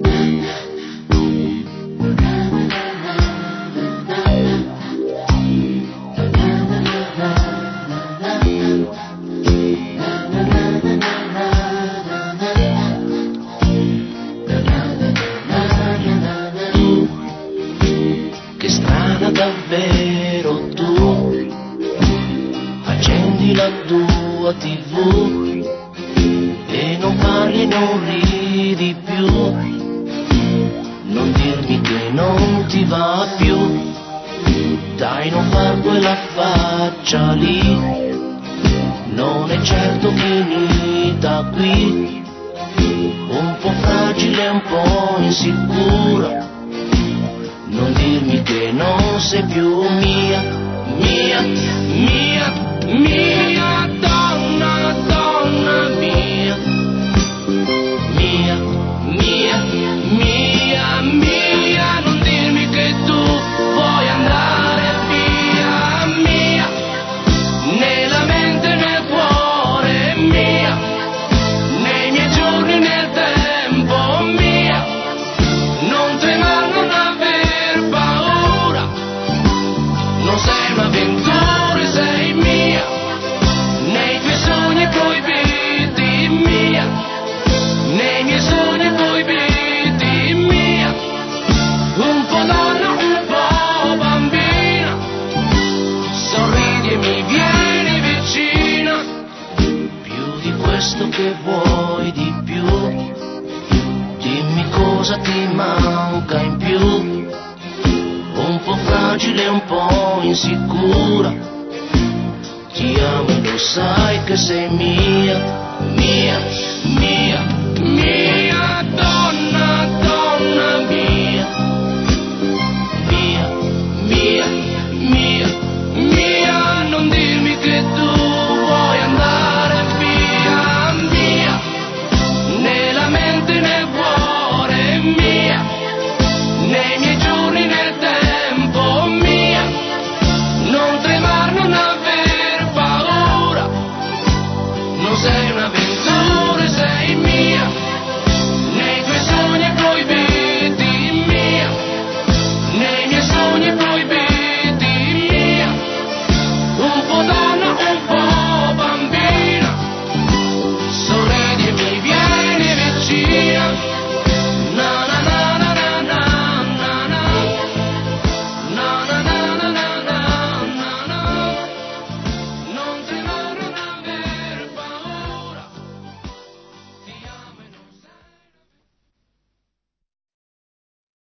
Che strana davvero tu, accendi la tua TV e non parli, non ridi più, non dirmi che non ti va più, dai non far quella faccia lì, non è certo finita qui, un po' fragile, un po' insicura, non dirmi che non sei più mia, mia, mia, mia donna, donna mia, mia, mia, mia, mia, non dirmi che tu vuoi andare via, mia, nella mente e nel cuore, mia, nei miei giorni nel tempo, mia, non tremare, non aver paura, non sei un'avventura, sei mia, nei tuoi sogni proibiti, mia, nei miei sogni proibiti, mia, un po' donna, un po' bambina, sorridi e mi vieni vicina, più di questo che vuoi di più, dimmi cosa ti manca in più, un po' fragile, un po' insicura, ti amo e lo sai che sei mia, mia.